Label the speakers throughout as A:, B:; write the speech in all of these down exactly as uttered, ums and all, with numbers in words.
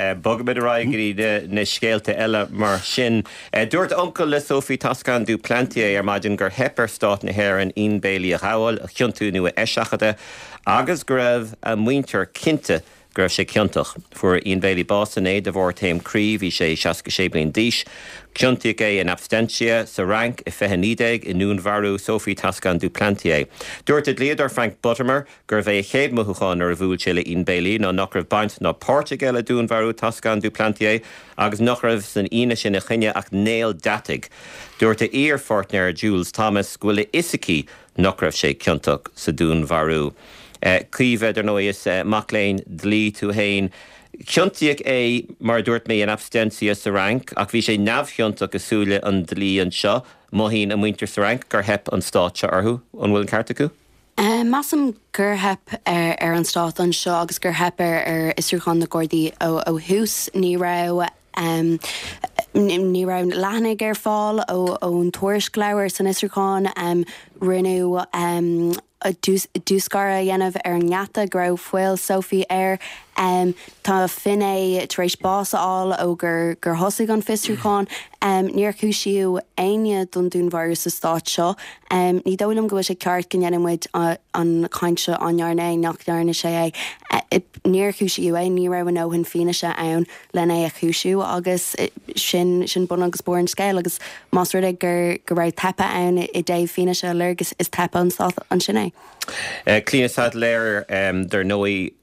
A: bogad raigrí na scéalta eile mar sin. Dúirt uncle le Sophie Toscan du Plantier ar maidin gur hepper stát na hair an Ian Bailey a Howell, a chiuntú nua eisiachada, agus go raibh a muintir cinte gur sé ciantach fuair Ian Bailey Boston é de bhór taim crí hí sé seasca sé bliain díis. Ciuntaigh é an abstentia sa rank i fechanídeag i nún bharú Sophie Toscan du Plantier. Dúirt a léadar Frank Buttermer gur bheith chéad mothúcháin ar a bhúil sé le Ian Bailey ná nach raibh baint ná Portugal a dún bharú Toscan du Plantier agus nach raibh san ine sin a chine ach néal datig. Dúirt a íar fortner Jules Thomas ghuiile isicí nach raibh sé ciantach sa dún bharú. Cíomh ar nó is Maclean dlí tú hain. Ciuntaigh é mar dúirt mé an abstentia sa rank, ach bhí sé neamhciuntach asúla an dlí an seo, mohín a muintir sa rank gur hep an stát seo arthú, an bhfuil an carta acu?
B: Uh, Massam gur hep ar, ar an stát an seo agus gur hep ar, ar Isrúchan na Gordaí ó, ó hús ní rá um, ní rá lehannig ar fáil ó ón tuairiscleabhar san Isrúchan um, rinú um, dúscara dhéanamh ar an ngeata grabh fuil Sophie ar um, tá finné taréis básáil ó gur gur thosaigh an fistrúcháin um, níor chúisiú aine don dúnmhar sa stát seo um, ní dólam go bhfuil sé ceart go dhéanamid an cainte anhearna nach dearna sé é níor chúisiú é ní raibh an óhann fine se ann lena a chúisiú agus sin sin bun agus bór an scéil agus más ruide gur gur raibh tepa ann i dtéh fine se legus is tepa an stát an sin é.
A: Clíonas léir der nóí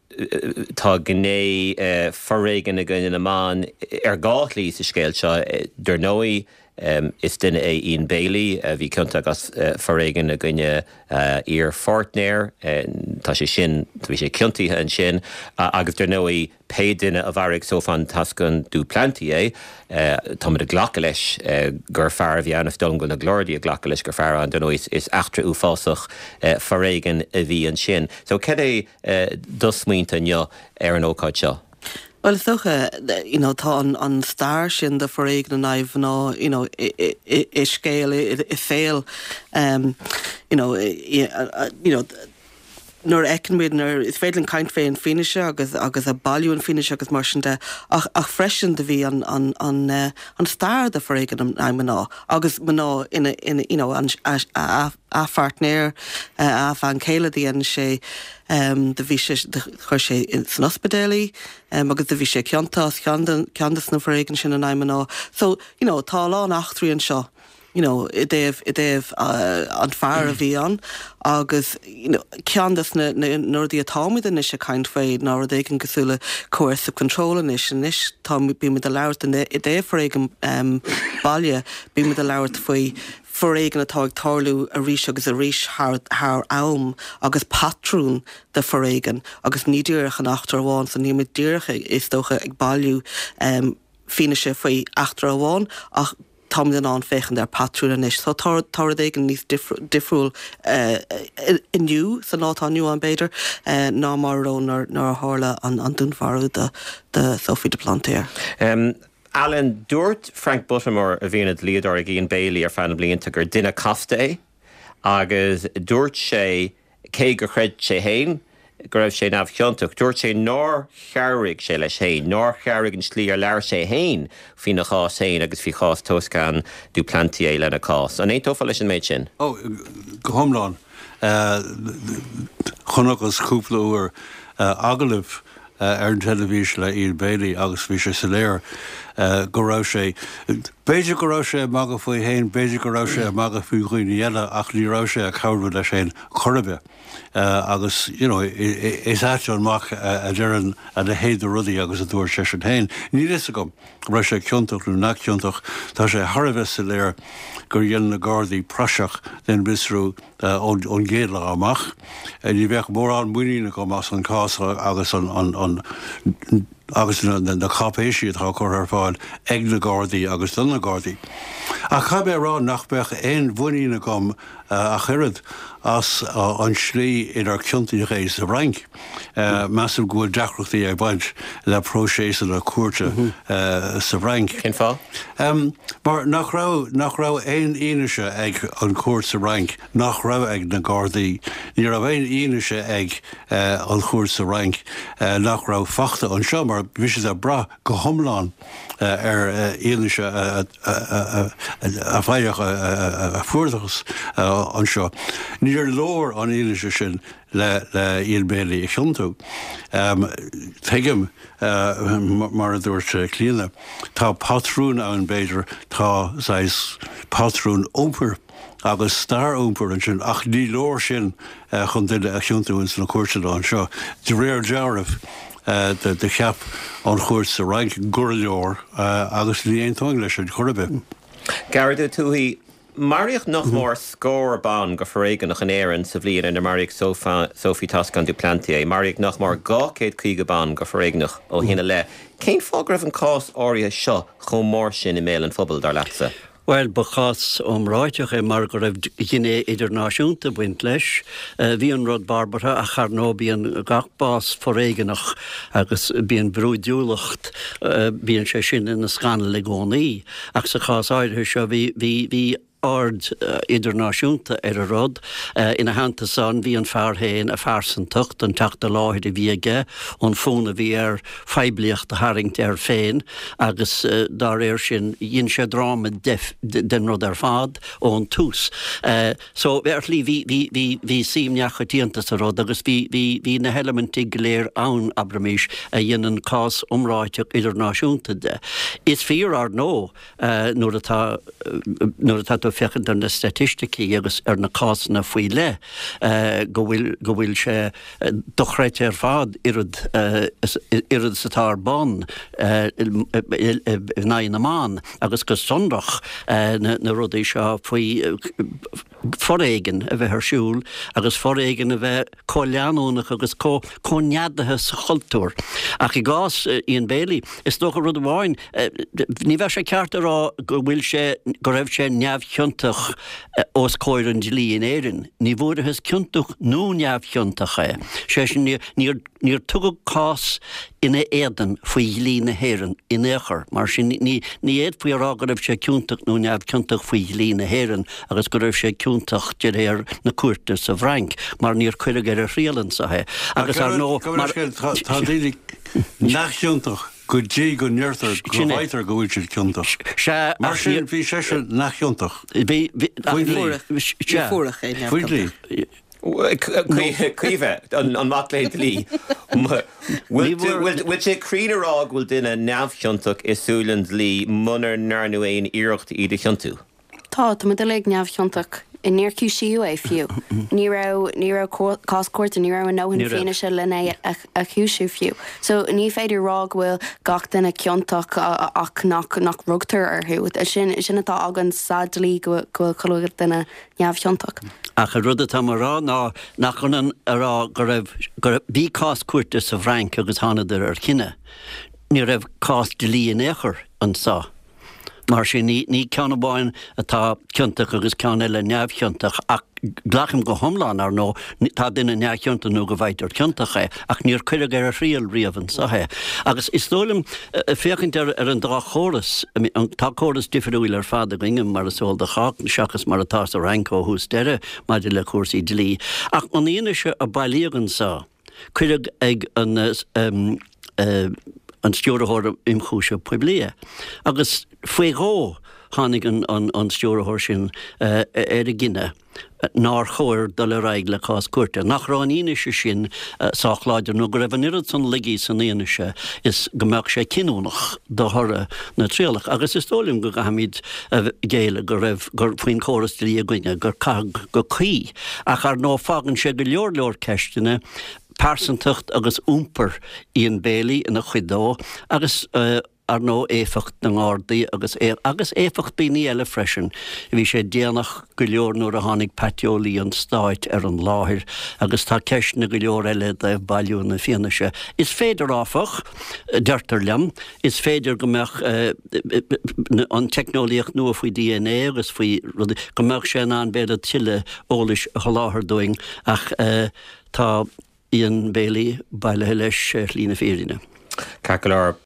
A: tá gné forréigen a gine amán ar gátlí sa scéil seo der nóí Um, is duine é Ian Bailey, uh, bhí cinnta agus uh, forréigen a gine uh, ar Fortnair, uh, tá sé sin, bhí sé cinntaithe an sin, uh, agus der nóí pe duine a bharigh Sophie Toscan du Plantier, uh, tá mar a ghlacha leis uh, gur fear bhí anna fdom go na glóirí a ghlacha leis gur fear an der nóí is, is achtra ú fásach uh, forréigen a bhí an sin. So cad é uh, dosmuointe neo ar an ócáid seo?
C: Well, it's toch, uh, you know, tá an, an star sin de forréig na naibh ná, you know, i, i, i, i scéal, i, i féil, um, you know, i, uh, you know, nuair ecinmid nuair is féidir an caint féin fineise agus agus a bailú an fineise agus mar sin de ach, ach freisin de bhí an an an uh, an star de forréigen am am ná agus maná ina ina you know an a a a fartnéir a fan céile díana sé um de bhí sé chuir sé in san ospidéalaí um, agus de bhí sé ceantas ceantas na forréigen sin an am ná so you know tá lá nachtrií an seo. You know, I dave, I dave uh, an far a bhí an, agus, you know, ceandas na, na, nor the atámid in is a kind féid, nor they can gosúla coercive control in is, and is, támid bí me de lauert, and I dave for eigen um, bailja, bí me de lauert foi, for eigen atá tarlú a ríis agus a ríis haar, haar aum, agus patrún de for eigen, agus ní dúrach an achtar bháin, so ní me dúrach is dócha ag bailú um, fine sé foi achtar bháin, ach Tom den an fechen der patrún is. So tar tar degen níos difriúil uh, inniu, so ná tá nniu an beidir, uh, ná mar ró nar nar hála an an dúnmharú de de Sophie de Plantier.
A: Um, Alan, dúirt Frank Buttermore a bhíonad líadar ag Ian Bailey ar fan blianta gur duine casta é, agus dúirt sé cé gur chreid sé héin, gur raibh sé nabh cheantach, dúirt sé nóir chearraigh sé leis héin, nóir chearraigh an slí ar leir sé héin fí na chás héin agus fí chás Toscan du Plantier lena cás. An é tófa leis an méid sin?
D: Ó, go homláin. Chunachas cúpla uair agalibh ar an televís le Ian Bailey agus bhí sé sa léir go raibh sé. Béidir go raibh sé mag a faoi héin, béidir go raibh sé mag a faoi chuoine eile ach ní raibh sé a cabhfuil leis sé chorbe. Uh, agus, you know, is áte an mach a dearan a de héad rudí agus a dúir sé sin hain. Ní is a gom, ra sé ceantach nó nach ceantach, tá sé tharbheith sa léir gur dhéanana na Gardaí praseach den bisrú ón uh, géad le amach. Uh, ní bheith mór an muoine go mas an cás agus an, an, an agus na, na, na capéisiad tá chur ar fáil ag na Gardaí agus don na Gardaí. A chabé rá nach bheith éon bhuiine gom uh, a chirid as uh, an slí in ar ciuntaí rééis a rank. Uh, Massive gofuil deachrachtaí ag baint le próséis a cuairte mm-hmm. uh, sa rank.
A: Cén fá?
D: Um, mar nach rá nach rá éon íneise ag an cuairt sa rank, nach rá ag na Gardaí. Ní rá éon íneise ag uh, an cuairt sa rank, uh, nach rá fachta an seo mar mar bhí a bra go thomláin ar éanise a bhaidech a fuardachas an seo. Níor lór an éanise sin le Ian Bailey i Chiantú. Tuigim mar a dúirt clíana, tá patrún an beidir tá patrún ómper agus star ómper an sin ach ní lór sin chun duine a Chiantú na cuairte an seo. De réir dearmh de de cheap an chuir sa raig gur leor agus ní aon táing leis an chorbe.
A: Garda túhí Mariach nach mór scór ban go forréigen nach an éan sa bblion in Mariach Sophie Toscan du Plantier. Mariach nach mór gá céad chuige ban go forréignach ó hína le. Cén fá raibh an cás áirithe seo chomh mór sin i méil an phobal dar leatsa?
E: Well, bachas omráiteach é mar go raibh gine idirnáisiúnta buint leis, bhí an rud barbara a charnó bíon gachbás forréigenach agus bíon brúdúlacht bíon sé sin in na scanal le gcónaí, ach sa chás áirithe seo bhí ard uh, idirnáisiúnta ar a rud uh, ina hananta san bhí an fearrhéin a fearsan tucht an teachta láthir i bhíige ón fóna bhí ar febliacht a haringt ar féin agus uh, dar éir sin dhéon sé dráma den rud ar fad ón tús. Uh, so bheirlí bhí síimneach a tíanta sa rud agus bhí na helementí léir ann abramís a dhéanaan cás umráiteach idirnáisiúnta de. Is fíor ar nó uh, nuair atá fechan ar na statisticí agus ar na cásanna faoi le go bhfuil sé dochreite ar fad irid satá ban na amán agus go sonrach na rudaí seo faoi forréigen a bheith arsúil agus forréigen a bheith cóleanúnach agus cóneadathe sa chultúr. Ach i gás Ian Bailey is doch a rud bháin ní bheith sé ceart ará go bhfuil sé go raibh sé neamh ciuntach os cóireann de lí in éireann. Ní bhfuair has ciuntach nó neamh ciuntach é. Sé sin níor tugad cás ina éan faoi lí na héireann in éair, mar sin ní éad faoi ará go raibh sé ciuntach nó neamh ciuntach faoi lí na héireann agus go raibh sé ciuntach de réir na cuairte sa bhrainc, mar níor chuileag ar a rialann sa hé. Agus ar nó
D: tá daoine nach ciuntach go dé go neirtar go bhaithar go bhfuil siad ciuntach. Mar sin bhí sé sin nach ciuntach.
C: Fuarach é.
D: Fuidlí.
A: Cuimhe an mac léad lí. Bhfuil sé críanará bhfuil duine neamhciuntach is súlann lí munar nearnú éon iirecht iad a ciuntú.
B: Tá, tá de le neamhciuntach in níorciú siú é fiú. Ní ra cáscuirt a ní ra an nóhann féine se lena a chiúisiú fiú. So ní féidir rá bhfuil gach duna ciuntach ach nach rugtar arthú. sin sin atá agan sadlí go bhfuil choúgad duna neamhciuntach.
E: Ach a rud atá marrá ná nach chunan ará go raibh bhí cáscuirte sa bhrainc agus tháinar ar cinenne. Ní raibh cás de lí in éair an sa. Mar sin ní ceannabáin atá ciuntach agus ceanna le neamhciuntach ach glachim go thomláin ar nó tá duine neamhciunta nó go bhaidar ciuntach é ach níor chuileag ar a rial riamhann sa hé. Agus is dólam féchant ar an dá chóras tá chóras difriúil ar fad a gingim mar a sóil de chach seachas mar atá a rancó hús deire mar de le cuasaí dlí. Ach an íine se a bailíogan sa chuileag ag an an stjórathóir imchúise puiblia. Agus faoigó tháinig an stjórathóir sin ar a gine ná chóir do le raig le cás cuairte. Nach rán íneise sin sáchláidir nó go raibh an irid san ligí san íneise is gombeach sé cinúnach do thora na tríalach. Agus is tólim go gahamid géile go raibh gur faoin chóras lí a gine gur cag go chuí ach ar nó fágann sé go leor leor ceistena persantucht agus úmper Ian Bailey in a chuidó agus uh, ar nó éfacht na ngádaí agus agus éfacht bíní eile freisin. Bhí sé déanach go leor nuair a tháinig patiolí an stáit ar an láthir agus tá ceisna go leor eile de bailú na fianaise. Is féidir áfach deirtar leam, is féidir gombeach uh, an technolíocht nua faoi D N A agus faoi gombeach sé an beidir tiile ólis a láthir doing ach uh, tá Ian Bailey baile leis lína féirine.
A: Cacalar